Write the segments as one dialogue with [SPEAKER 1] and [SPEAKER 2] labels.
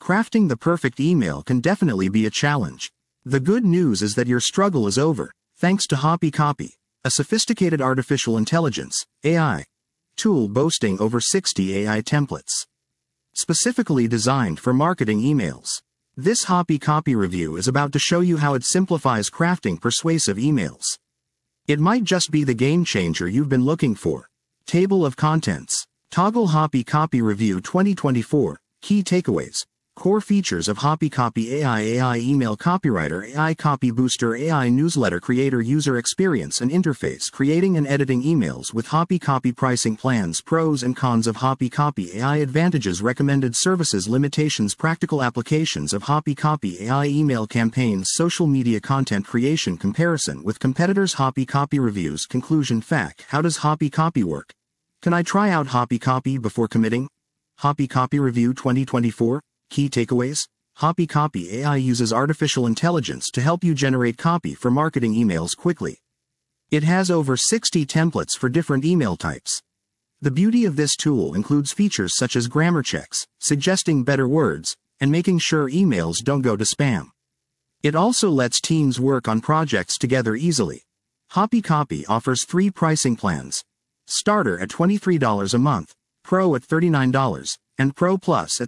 [SPEAKER 1] Crafting the perfect email can definitely be a challenge. The good news is that your struggle is over, thanks to HoppyCopy, a sophisticated artificial intelligence (AI) tool boasting over 60 AI templates, specifically designed for marketing emails. This HoppyCopy review is about to show you how it simplifies crafting persuasive emails. It might just be the game changer you've been looking for. Table of Contents. Toggle HoppyCopy Review 2024. Key Takeaways. Core features of HoppyCopy AI Email Copywriter AI Copy Booster AI Newsletter Creator User Experience and Interface Creating and Editing Emails with HoppyCopy Pricing Plans Pros and Cons of HoppyCopy AI Advantages Recommended Services Limitations Practical Applications of HoppyCopy AI Email Campaigns Social Media Content Creation Comparison with Competitors HoppyCopy Reviews Conclusion FAQ How does HoppyCopy work? Can I try out HoppyCopy before committing? HoppyCopy Review 2024 Key Takeaways. HoppyCopy AI uses artificial intelligence to help you generate copy for marketing emails quickly. It has over 60 templates for different email types. The beauty of this tool includes features such as grammar checks, suggesting better words, and making sure emails don't go to spam. It also lets teams work on projects together easily. HoppyCopy offers 3 pricing plans. Starter at $23 a month, Pro at $39, and Pro Plus at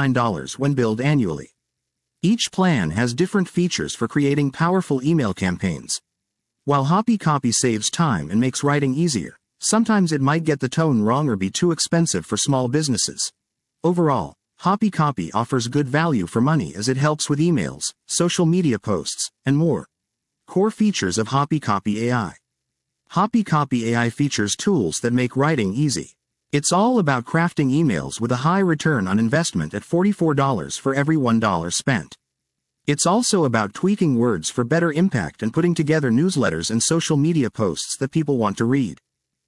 [SPEAKER 1] $79 when billed annually. Each plan has different features for creating powerful email campaigns. While HoppyCopy saves time and makes writing easier, sometimes it might get the tone wrong or be too expensive for small businesses. Overall, HoppyCopy offers good value for money as it helps with emails, social media posts, and more. Core features of HoppyCopy AI. HoppyCopy AI features tools that make writing easy. It's all about crafting emails with a high return on investment at $44 for every $1 spent. It's also about tweaking words for better impact and putting together newsletters and social media posts that people want to read.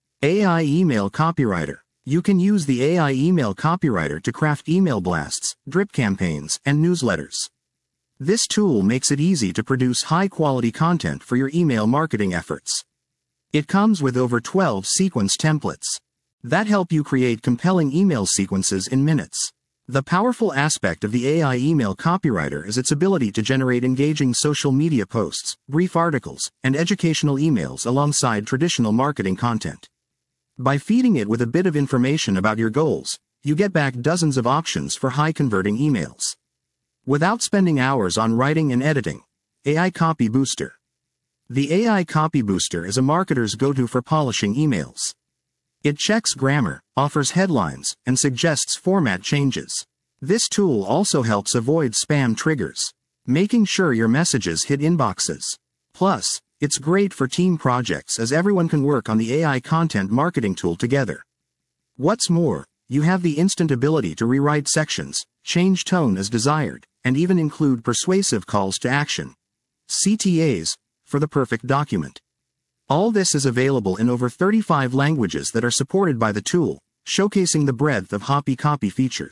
[SPEAKER 1] AI Email Copywriter. You can use the AI Email Copywriter to craft email blasts, drip campaigns, and newsletters. This tool makes it easy to produce high-quality content for your email marketing efforts. It comes with over 12 sequence templates that help you create compelling email sequences in minutes. The powerful aspect of the AI Email Copywriter is its ability to generate engaging social media posts, brief articles, and educational emails alongside traditional marketing content. By feeding it with a bit of information about your goals, you get back dozens of options for high-converting emails, without spending hours on writing and editing. AI Copy Booster. The AI Copy Booster is a marketer's go-to for polishing emails. It checks grammar, offers headlines, and suggests format changes. This tool also helps avoid spam triggers, making sure your messages hit inboxes. Plus, it's great for team projects as everyone can work on the AI content marketing tool together. What's more, you have the instant ability to rewrite sections, change tone as desired, and even include persuasive calls to action, CTAs, for the perfect document. All this is available in over 35 languages that are supported by the tool, showcasing the breadth of HoppyCopy features.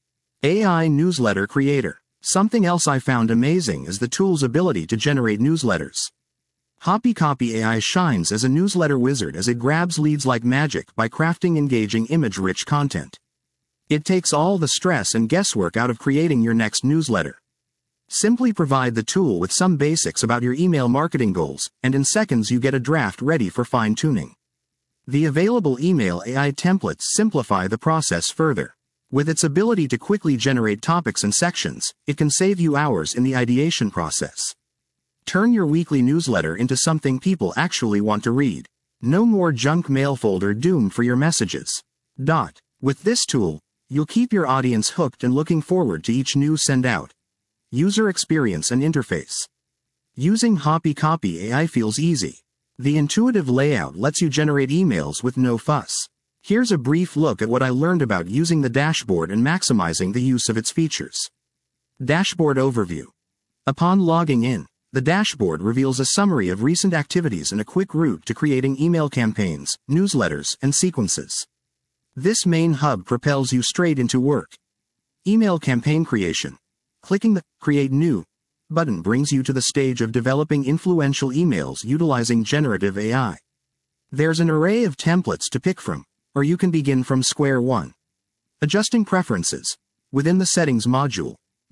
[SPEAKER 1] AI Newsletter Creator. Something else I found amazing is the tool's ability to generate newsletters. HoppyCopy AI shines as a newsletter wizard as it grabs leads like magic by crafting engaging image-rich content. It takes all the stress and guesswork out of creating your next newsletter. Simply provide the tool with some basics about your email marketing goals, and in seconds you get a draft ready for fine-tuning. The available email AI templates simplify the process further. With its ability to quickly generate topics and sections, it can save you hours in the ideation process. Turn your weekly newsletter into something people actually want to read. No more junk mail folder doomed for your messages. With this tool, you'll keep your audience hooked and looking forward to each new send-out. User experience and interface. Using HoppyCopy AI feels easy. The intuitive layout lets you generate emails with no fuss. Here's a brief look at what I learned about using the dashboard and maximizing the use of its features. Dashboard Overview. Upon logging in, the dashboard reveals a summary of recent activities and a quick route to creating email campaigns, newsletters, and sequences. This main hub propels you straight into work. Email campaign creation. Clicking the Create New button brings you to the stage of developing influential emails utilizing generative AI. There's an array of templates to pick from, or you can begin from square one. Adjusting preferences. Within the Settings module,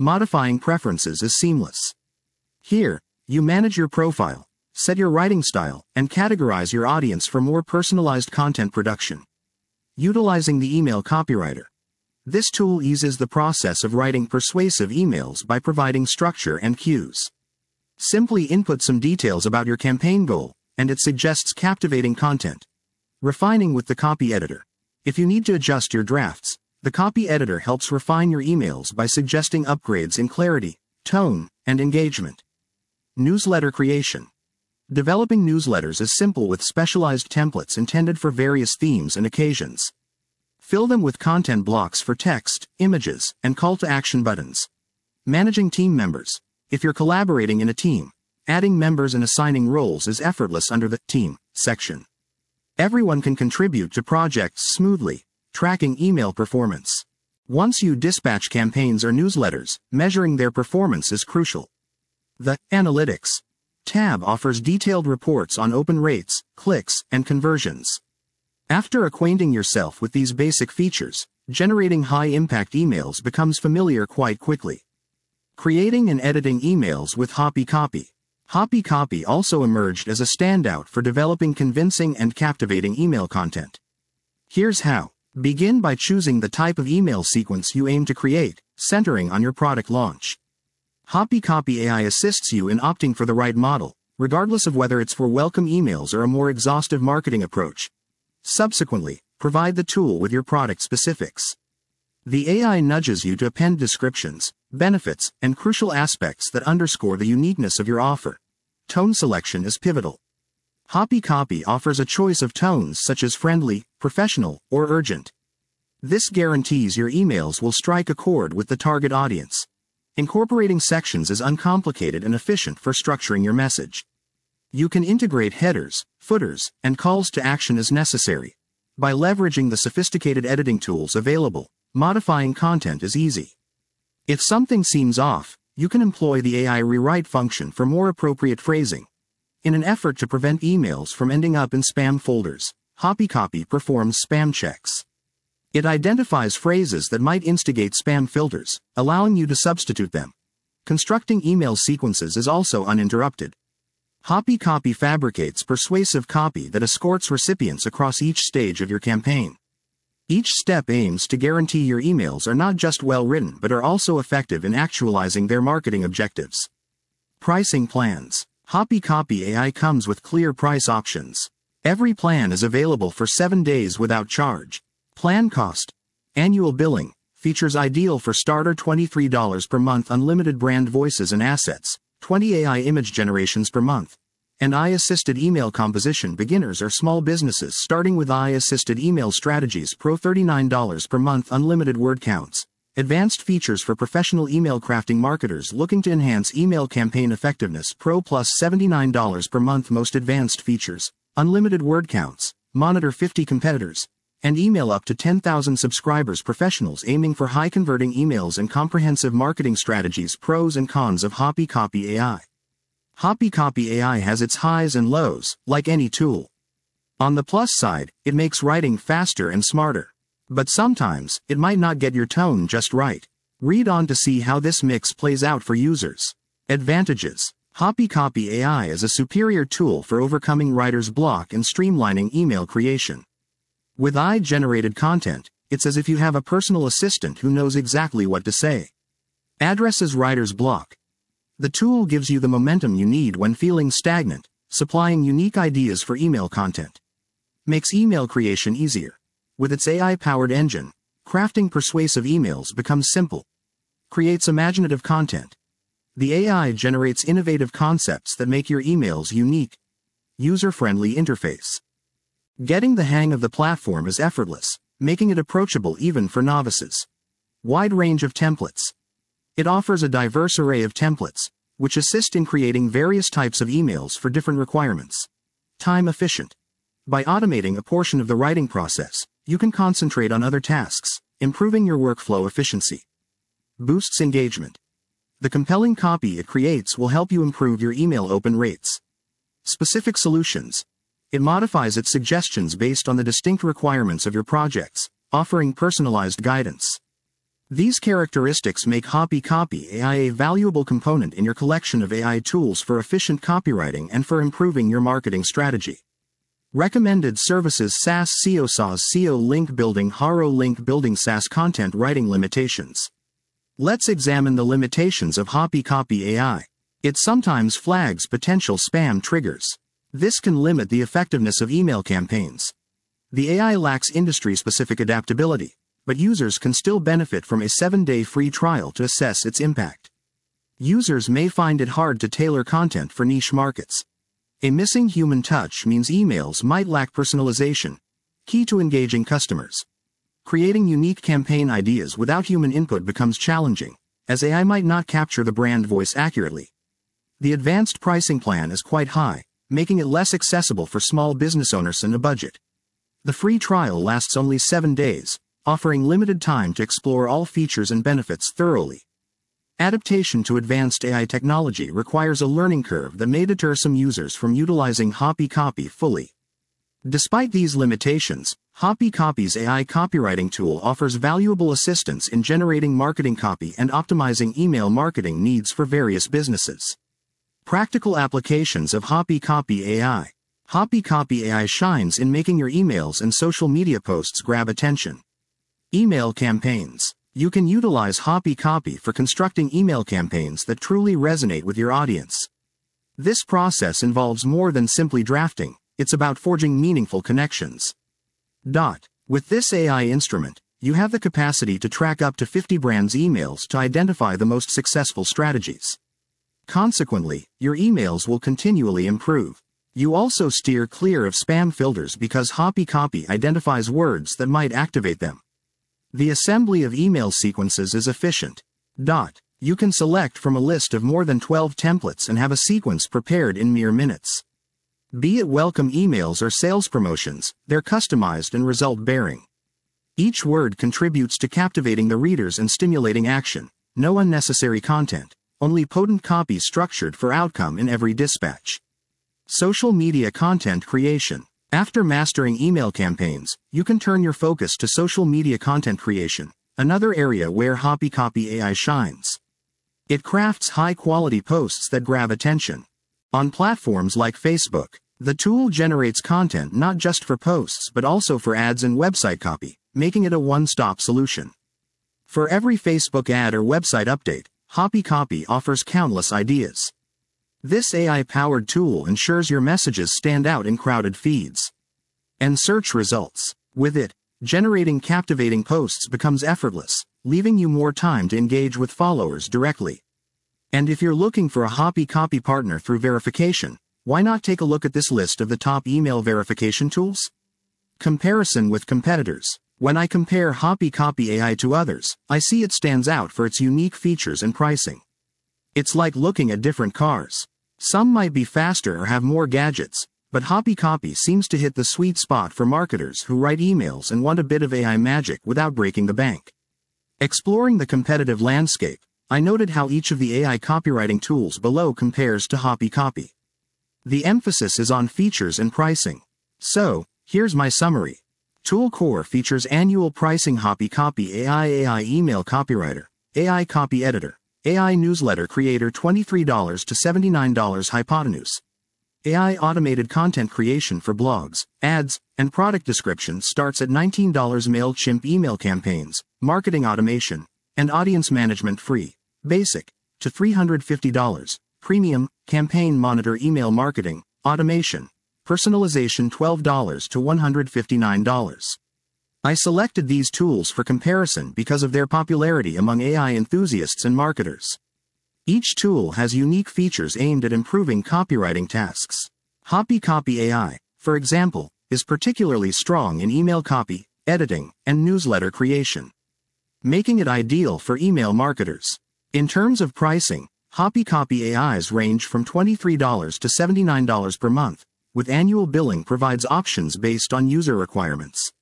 [SPEAKER 1] modifying preferences is seamless. Here, you manage your profile, set your writing style, and categorize your audience for more personalized content production. Utilizing the email copywriter. This tool eases the process of writing persuasive emails by providing structure and cues. Simply input some details about your campaign goal, and it suggests captivating content. Refining with the copy editor. If you need to adjust your drafts, the copy editor helps refine your emails by suggesting upgrades in clarity, tone, and engagement. Newsletter creation. Developing newsletters is simple with specialized templates intended for various themes and occasions. Fill them with content blocks for text, images, and call-to-action buttons. Managing team members. If you're collaborating in a team, adding members and assigning roles is effortless under the Team section. Everyone can contribute to projects smoothly, tracking email performance. Once you dispatch campaigns or newsletters, measuring their performance is crucial. The Analytics tab offers detailed reports on open rates, clicks, and conversions. After acquainting yourself with these basic features, generating high-impact emails becomes familiar quite quickly. Creating and editing emails with Hoppy Copy. Hoppy Copy also emerged as a standout for developing convincing and captivating email content. Here's how. Begin by choosing the type of email sequence you aim to create, centering on your product launch. Hoppy Copy AI assists you in opting for the right model, regardless of whether it's for welcome emails or a more exhaustive marketing approach. Subsequently, provide the tool with your product specifics. The AI nudges you to append descriptions, benefits, and crucial aspects that underscore the uniqueness of your offer. Tone selection is pivotal. Hoppy Copy offers a choice of tones such as friendly, professional, or urgent. This guarantees your emails will strike a chord with the target audience. Incorporating sections is uncomplicated and efficient for structuring your message. You can integrate headers, footers, and calls to action as necessary. By leveraging the sophisticated editing tools available, modifying content is easy. If something seems off, you can employ the AI rewrite function for more appropriate phrasing. In an effort to prevent emails from ending up in spam folders, Hoppy Copy performs spam checks. It identifies phrases that might instigate spam filters, allowing you to substitute them. Constructing email sequences is also uninterrupted. Hoppy Copy fabricates persuasive copy that escorts recipients across each stage of your campaign. Each step aims to guarantee your emails are not just well-written but are also effective in actualizing their marketing objectives. Pricing plans. Hoppy Copy AI comes with clear price options. Every plan is available for 7 days without charge. Plan cost. Annual billing. Features ideal for starter $23 per month, unlimited brand voices and assets, 20 AI image generations per month. And AI-assisted email composition. Beginners or small businesses starting with AI-assisted email strategies Pro $39 per month, unlimited word counts. Advanced features for professional email crafting marketers looking to enhance email campaign effectiveness Pro plus $79 per month, most advanced features, unlimited word counts, monitor 50 competitors, and email up to 10,000 subscribers. Professionals aiming for high-converting emails and comprehensive marketing strategies. Pros and cons of Hoppy Copy AI. Hoppy Copy AI has its highs and lows, like any tool. On the plus side, it makes writing faster and smarter. But sometimes, it might not get your tone just right. Read on to see how this mix plays out for users. Advantages. Hoppy Copy AI is a superior tool for overcoming writer's block and streamlining email creation. With AI-generated content, it's as if you have a personal assistant who knows exactly what to say. Addresses writer's block. The tool gives you the momentum you need when feeling stagnant, supplying unique ideas for email content. Makes email creation easier. With its AI-powered engine, crafting persuasive emails becomes simple. Creates imaginative content. The AI generates innovative concepts that make your emails unique. User-friendly interface. Getting the hang of the platform is effortless, making it approachable even for novices. Wide range of templates. It offers a diverse array of templates, which assist in creating various types of emails for different requirements. Time efficient. By automating a portion of the writing process, you can concentrate on other tasks, improving your workflow efficiency. Boosts engagement. The compelling copy it creates will help you improve your email open rates. Specific solutions. It modifies its suggestions based on the distinct requirements of your projects, offering personalized guidance. These characteristics make HoppyCopy AI a valuable component in your collection of AI tools for efficient copywriting and for improving your marketing strategy. Recommended services: SaaS SEO, SaaS SEO, link building, Haro link building, SaaS content writing. Limitations. Let's examine the limitations of HoppyCopy AI. It sometimes flags potential spam triggers. This can limit the effectiveness of email campaigns. The AI lacks industry-specific adaptability, but users can still benefit from a 7-day free trial to assess its impact. Users may find it hard to tailor content for niche markets. A missing human touch means emails might lack personalization, key to engaging customers. Creating unique campaign ideas without human input becomes challenging, as AI might not capture the brand voice accurately. The advanced pricing plan is quite high, making it less accessible for small business owners on a budget. The free trial lasts only 7 days, offering limited time to explore all features and benefits thoroughly. Adaptation to advanced AI technology requires a learning curve that may deter some users from utilizing HoppyCopy fully. Despite these limitations, HoppyCopy's AI copywriting tool offers valuable assistance in generating marketing copy and optimizing email marketing needs for various businesses. Practical applications of HoppyCopy AI. HoppyCopy AI shines in making your emails and social media posts grab attention. Email campaigns. You can utilize HoppyCopy for constructing email campaigns that truly resonate with your audience. This process involves more than simply drafting, it's about forging meaningful connections. With this AI instrument, you have the capacity to track up to 50 brands' emails to identify the most successful strategies. Consequently, your emails will continually improve. You also steer clear of spam filters because HoppyCopy identifies words that might activate them. The assembly of email sequences is efficient. You can select from a list of more than 12 templates and have a sequence prepared in mere minutes. Be it welcome emails or sales promotions, they're customized and result-bearing. Each word contributes to captivating the readers and stimulating action. No unnecessary content, only potent copy structured for outcome in every dispatch. Social media content creation. After mastering email campaigns, you can turn your focus to social media content creation, another area where HoppyCopy AI shines. It crafts high-quality posts that grab attention. On platforms like Facebook, the tool generates content not just for posts but also for ads and website copy, making it a one-stop solution. For every Facebook ad or website update, HoppyCopy offers countless ideas. This AI-powered tool ensures your messages stand out in crowded feeds. And search results. With it, generating captivating posts becomes effortless, leaving you more time to engage with followers directly. And if you're looking for a HoppyCopy partner through verification, why not take a look at this list of the top email verification tools? Comparison with competitors. When I compare HoppyCopy AI to others, I see it stands out for its unique features and pricing. It's like looking at different cars. Some might be faster or have more gadgets, but HoppyCopy seems to hit the sweet spot for marketers who write emails and want a bit of AI magic without breaking the bank. Exploring the competitive landscape, I noted how each of the AI copywriting tools below compares to HoppyCopy. The emphasis is on features and pricing. So, here's my summary. Tool Core features annual pricing: HoppyCopy AI Email Copywriter, AI Copy Editor, AI Newsletter Creator $23 to $79 Hypotenuse. AI Automated Content Creation for blogs, ads, and product descriptions starts at $19 MailChimp Email Campaigns, Marketing Automation, and Audience Management free, Basic, to $350, Premium, Campaign Monitor Email Marketing, Automation, Personalization $12 to $159. I selected these tools for comparison because of their popularity among AI enthusiasts and marketers. Each tool has unique features aimed at improving copywriting tasks. HoppyCopy AI, for example, is particularly strong in email copy, editing, and newsletter creation, making it ideal for email marketers. In terms of pricing, HoppyCopy AI's range from $23 to $79 per month, with annual billing provides options based on user requirements.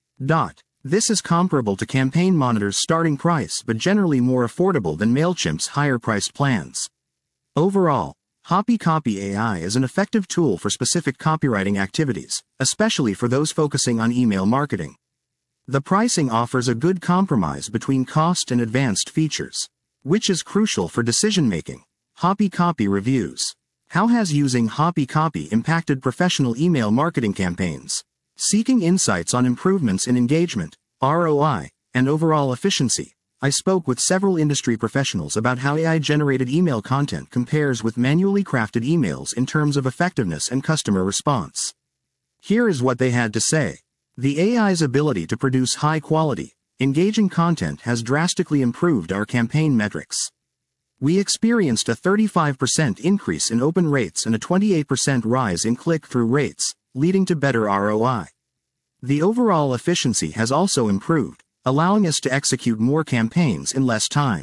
[SPEAKER 1] This is comparable to Campaign Monitor's starting price but generally more affordable than MailChimp's higher-priced plans. Overall, HoppyCopy AI is an effective tool for specific copywriting activities, especially for those focusing on email marketing. The pricing offers a good compromise between cost and advanced features, which is crucial for decision-making. HoppyCopy reviews. How has using HoppyCopy impacted professional email marketing campaigns? Seeking insights on improvements in engagement, ROI, and overall efficiency, I spoke with several industry professionals about how AI-generated email content compares with manually crafted emails in terms of effectiveness and customer response. Here is what they had to say. The AI's ability to produce high-quality, engaging content has drastically improved our campaign metrics. We experienced a 35% increase in open rates and a 28% rise in click-through rates, leading to better ROI. The overall efficiency has also improved, allowing us to execute more campaigns in less time.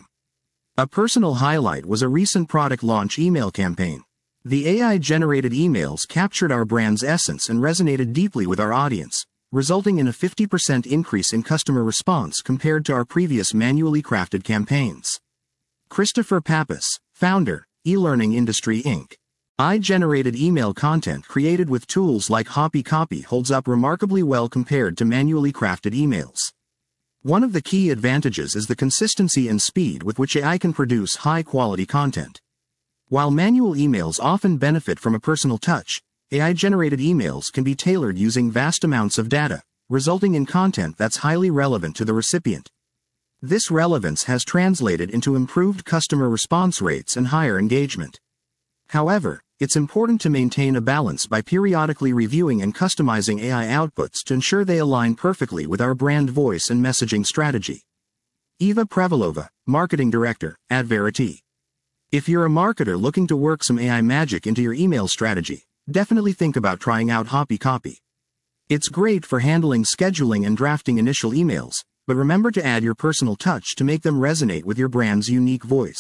[SPEAKER 1] A personal highlight was a recent product launch email campaign. The AI-generated emails captured our brand's essence and resonated deeply with our audience, resulting in a 50% increase in customer response compared to our previous manually crafted campaigns. Christopher Pappas, founder, eLearning Industry Inc. AI-generated email content created with tools like HoppyCopy holds up remarkably well compared to manually crafted emails. One of the key advantages is the consistency and speed with which AI can produce high-quality content. While manual emails often benefit from a personal touch, AI-generated emails can be tailored using vast amounts of data, resulting in content that's highly relevant to the recipient. This relevance has translated into improved customer response rates and higher engagement. However, it's important to maintain a balance by periodically reviewing and customizing AI outputs to ensure they align perfectly with our brand voice and messaging strategy. Eva Prevalova, Marketing Director, at Verity. If you're a marketer looking to work some AI magic into your email strategy, definitely think about trying out HoppyCopy. It's great for handling scheduling and drafting initial emails, but remember to add your personal touch to make them resonate with your brand's unique voice.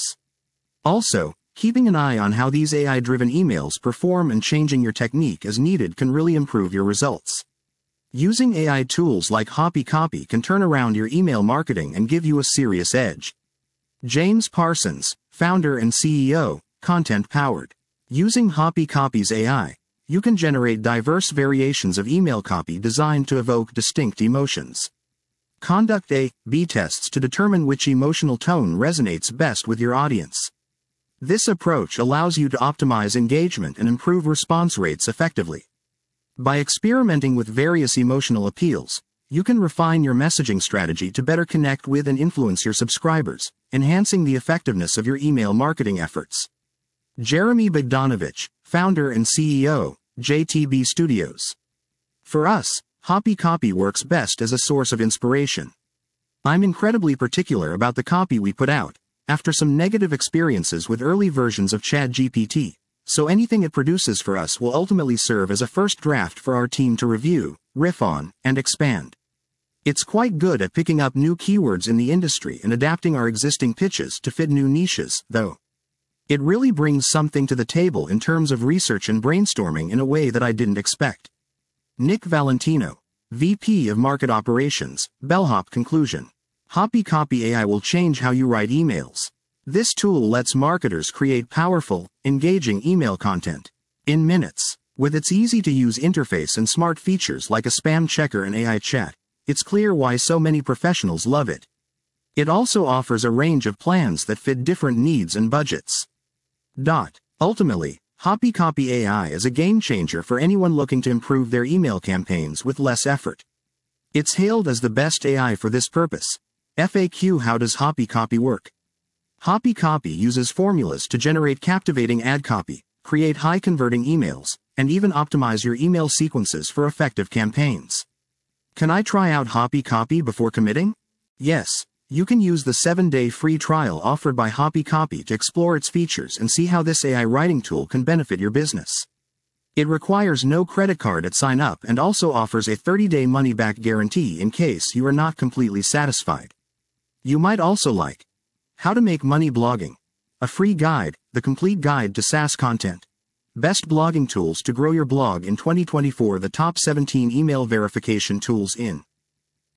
[SPEAKER 1] Also, keeping an eye on how these AI-driven emails perform and changing your technique as needed can really improve your results. Using AI tools like HoppyCopy can turn around your email marketing and give you a serious edge. James Parsons, founder and CEO, Content Powered. Using HoppyCopy's AI, you can generate diverse variations of email copy designed to evoke distinct emotions. Conduct A/B tests to determine which emotional tone resonates best with your audience. This approach allows you to optimize engagement and improve response rates effectively. By experimenting with various emotional appeals, you can refine your messaging strategy to better connect with and influence your subscribers, enhancing the effectiveness of your email marketing efforts. Jeremy Bogdanovich, founder and CEO, JTB Studios. For us, HoppyCopy works best as a source of inspiration. I'm incredibly particular about the copy we put out, after some negative experiences with early versions of ChatGPT, so anything it produces for us will ultimately serve as a first draft for our team to review, riff on, and expand. It's quite good at picking up new keywords in the industry and adapting our existing pitches to fit new niches, though. It really brings something to the table in terms of research and brainstorming in a way that I didn't expect. Nick Valentino, VP of Market Operations, Bellhop. Conclusion. HoppyCopy AI will change how you write emails. This tool lets marketers create powerful, engaging email content in minutes. With its easy-to-use interface and smart features like a spam checker and AI chat, it's clear why so many professionals love it. It also offers a range of plans that fit different needs and budgets. Ultimately, HoppyCopy AI is a game-changer for anyone looking to improve their email campaigns with less effort. It's hailed as the best AI for this purpose. FAQ: How does HoppyCopy work? HoppyCopy uses formulas to generate captivating ad copy, create high-converting emails, and even optimize your email sequences for effective campaigns. Can I try out HoppyCopy before committing? Yes. You can use the 7-day free trial offered by HoppyCopy to explore its features and see how this AI writing tool can benefit your business. It requires no credit card at sign-up and also offers a 30-day money-back guarantee in case you are not completely satisfied. You might also like How to Make Money Blogging, a free guide, the complete guide to SaaS content. Best blogging tools to grow your blog in 2024. The top 17 email verification tools in